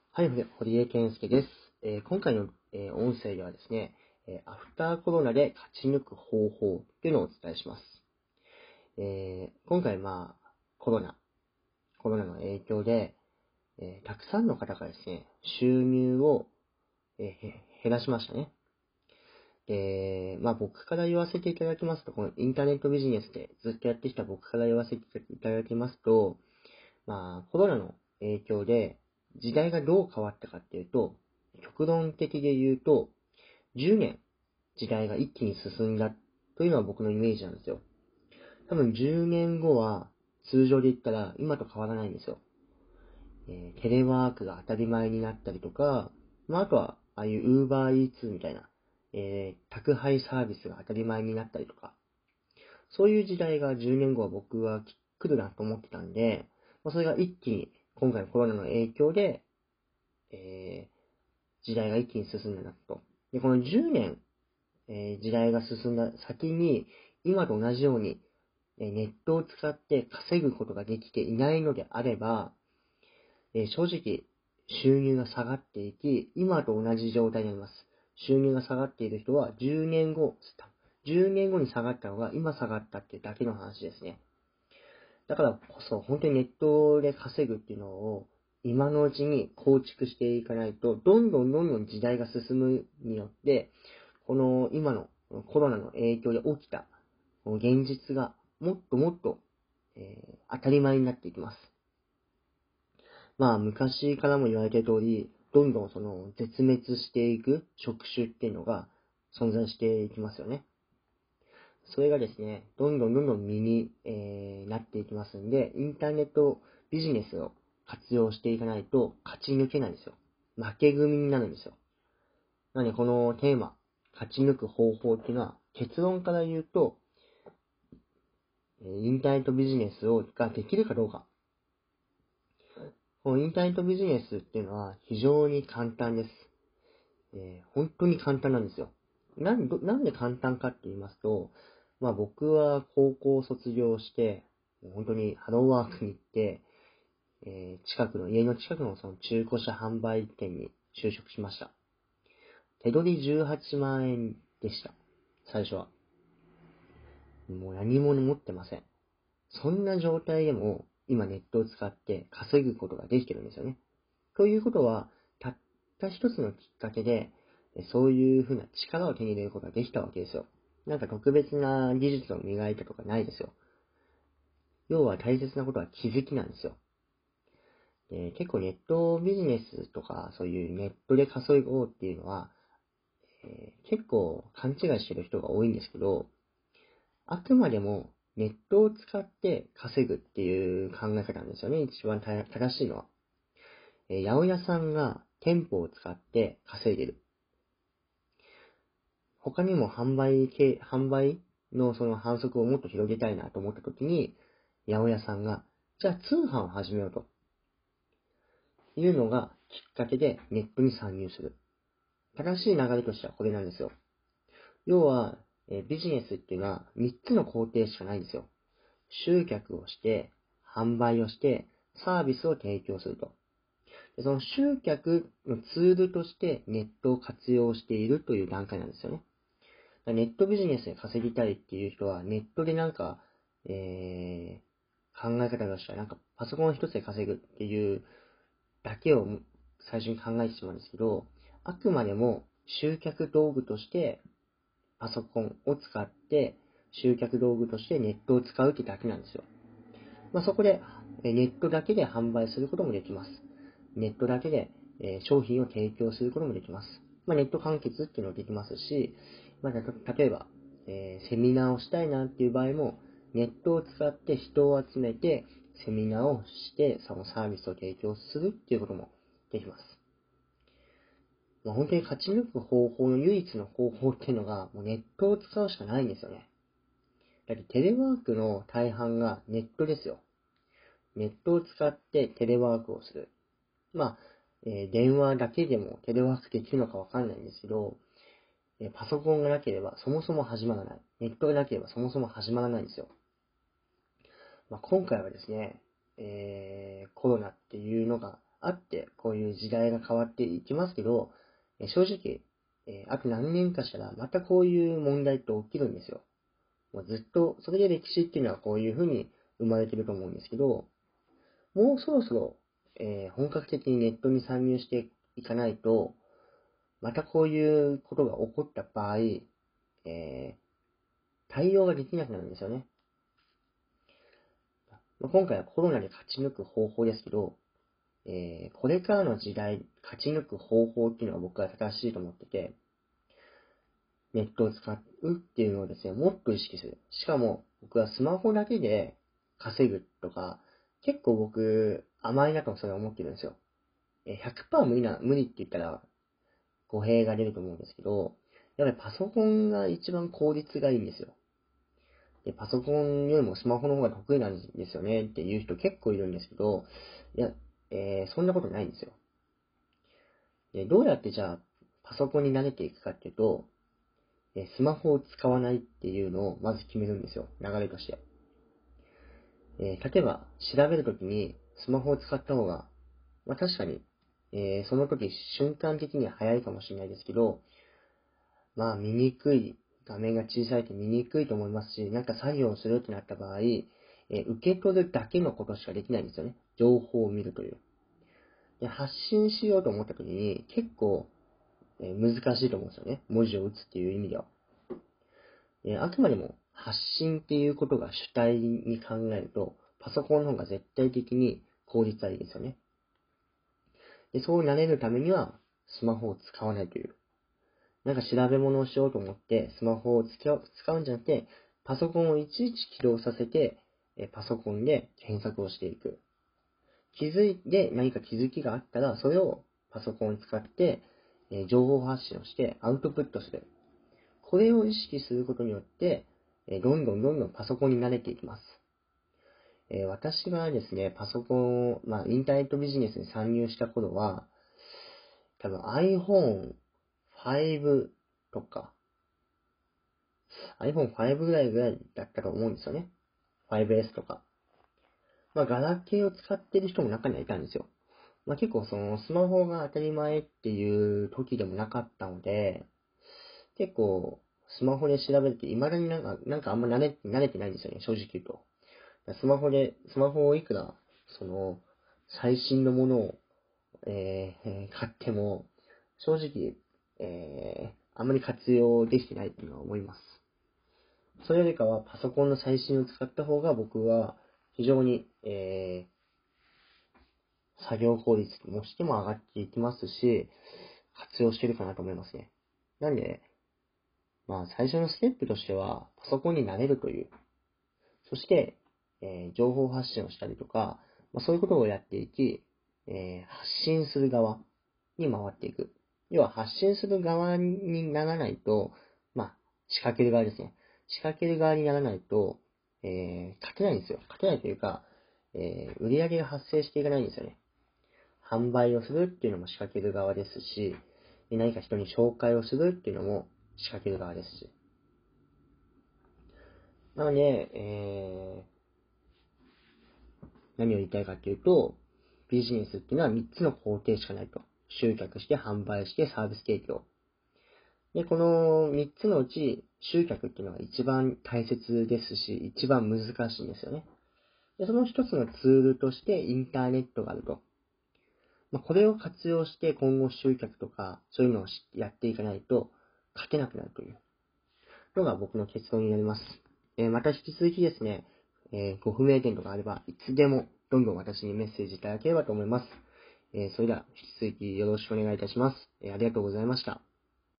はい、堀江健介です。今回の、音声ではですね、アフターコロナで勝ち抜く方法というのをお伝えします。今回、コロナの影響で、たくさんの方がですね、収入を、減らしましたね。僕から言わせていただきますと、このインターネットビジネスでずっとやってきた僕から言わせていただきますと、コロナの影響で時代がどう変わったかっていうと、極論的で言うと、10年時代が一気に進んだというのは僕のイメージなんですよ。多分10年後は通常で言ったら今と変わらないんですよ。テレワークが当たり前になったりとか、あとはああいう Uber Eats みたいな、宅配サービスが当たり前になったりとか、そういう時代が10年後は僕は来るなと思ってたんで、それが一気に今回のコロナの影響で、時代が一気に進んだなと。で、この10年、時代が進んだ先に、今と同じように、ネットを使って稼ぐことができていないのであれば、正直、収入が下がっていき、今と同じ状態になります。収入が下がっている人は10年後に下がったのが今下がったっていうだけの話ですね。だからこそ、本当にネットで稼ぐっていうのを、今のうちに構築していかないと、どんどん時代が進むによって、この今のコロナの影響で起きた現実がもっともっと、当たり前になっていきます。昔からも言われている通り、どんどんその絶滅していく職種っていうのが存在していきますよね。それがですね、どんどん身に、なっていきますんで、インターネットビジネスを活用していかないと勝ち抜けないんですよ。負け組になるんですよ。なので、このテーマ、勝ち抜く方法っていうのは、結論から言うと、インターネットビジネスができるかどうか。このインターネットビジネスっていうのは非常に簡単です。本当に簡単なんですよ。なんで簡単かって言いますと、僕は高校を卒業して、本当にハローワークに行って、家の近くのその中古車販売店に就職しました。手取り18万円でした。最初は。もう何も持ってません。そんな状態でも、今ネットを使って稼ぐことができてるんですよね。ということは、たった一つのきっかけで、そういうふうな力を手に入れることができたわけですよ。なんか特別な技術を磨いたとかないですよ。要は大切なことは気づきなんですよ。結構ネットビジネスとか、そういうネットで稼ごうっていうのは、結構勘違いしてる人が多いんですけど、あくまでもネットを使って稼ぐっていう考え方なんですよね。一番正しいのは。八百屋さんが店舗を使って稼いでる。他にも販売のその反則をもっと広げたいなと思ったときに、八百屋さんが、じゃあ通販を始めようというのがきっかけでネットに参入する。正しい流れとしてはこれなんですよ。要は、ビジネスっていうのは3つの工程しかないんですよ。集客をして、販売をして、サービスを提供すると。でその集客のツールとしてネットを活用しているという段階なんですよね。ネットビジネスで稼ぎたいっていう人は、ネットで考え方としては、パソコン一つで稼ぐっていうだけを最初に考えてしまうんですけど、あくまでも集客道具としてパソコンを使って集客道具としてネットを使うってだけなんですよ。そこでネットだけで販売することもできます。ネットだけで商品を提供することもできます。ネット完結っていうのもできますし、例えば、セミナーをしたいなっていう場合も、ネットを使って人を集めて、セミナーをして、そのサービスを提供するっていうこともできます。本当に勝ち抜く方法の唯一の方法っていうのが、もうネットを使うしかないんですよね。だってテレワークの大半がネットですよ。ネットを使ってテレワークをする。電話だけでもテレワークできるのかわかんないんですけど、パソコンがなければそもそも始まらない。ネットがなければそもそも始まらないんですよ。今回はですね、コロナっていうのがあって、こういう時代が変わっていきますけど、正直、あと何年かしたらまたこういう問題って起きるんですよ。もうずっと、それで歴史っていうのはこういう風に生まれてると思うんですけど、もうそろそろ、本格的にネットに参入していかないと、またこういうことが起こった場合、対応ができなくなるんですよね。今回はコロナで勝ち抜く方法ですけど、これからの時代、勝ち抜く方法っていうのは僕は正しいと思ってて、ネットを使うっていうのをですね、もっと意識する。しかも、僕はスマホだけで稼ぐとか、結構僕、甘いなとそれは思ってるんですよ。100% 無理って言ったら語弊が出ると思うんですけど、やっぱりパソコンが一番効率がいいんですよ。で、パソコンよりもスマホの方が得意なんですよねっていう人結構いるんですけど、いや、そんなことないんですよ。で、どうやってじゃあ、パソコンに慣れていくかっていうと、スマホを使わないっていうのをまず決めるんですよ。流れとして。例えば、調べるときにスマホを使った方が、確かに、その時瞬間的には早いかもしれないですけど、見にくい、画面が小さいと見にくいと思いますし、なんか作業をするってなった場合、受け取るだけのことしかできないんですよね。情報を見るという。で、発信しようと思った時に結構、難しいと思うんですよね。文字を打つっていう意味では。あくまでも発信っていうことが主体に考えると、パソコンの方が絶対的に効率はいいですよね。で、そうなれるためには、スマホを使わないという。なんか調べ物をしようと思って、スマホを使うんじゃなくて、パソコンをいちいち起動させて、パソコンで検索をしていく。何か気づきがあったら、それをパソコンを使って、情報発信をしてアウトプットする。これを意識することによって、どんどんパソコンに慣れていきます。私がですね、パソコンを、インターネットビジネスに参入した頃は、多分 iPhone 5とか、iPhone 5ぐらいだったと思うんですよね。5S とか。ガラケーを使ってる人も中にはいたんですよ。結構そのスマホが当たり前っていう時でもなかったので、結構スマホで調べて未だになんかあんま慣れてないんですよね、正直言うと。スマホをいくら、最新のものを、買っても、正直、あんまり活用できてないっていうのは思います。それよりかはパソコンの最新を使った方が僕は非常に、作業効率もしても上がっていきますし、活用してるかなと思いますね。なんで、最初のステップとしては、パソコンに慣れるという。そして、情報発信をしたりとか、そういうことをやっていき、発信する側に回っていく。要は発信する側にならないと、仕掛ける側ですね。仕掛ける側にならないと、勝てないんですよ。勝てないというか、売り上げが発生していかないんですよね。販売をするっていうのも仕掛ける側ですし、何か人に紹介をするっていうのも仕掛ける側ですし。なので、何を言いたいかっていうと、ビジネスっていうのは3つの工程しかないと。集客して、販売して、サービス提供。で、この3つのうち、集客っていうのが一番大切ですし、一番難しいんですよね。で、その一つのツールとしてインターネットがあると。これを活用して今後集客とか、そういうのをやっていかないと、勝てなくなるというのが僕の結論になります。また引き続きですね、ご不明点とかあれば、いつでもどんどん私にメッセージいただければと思います。それでは引き続きよろしくお願いいたします。ありがとうございました。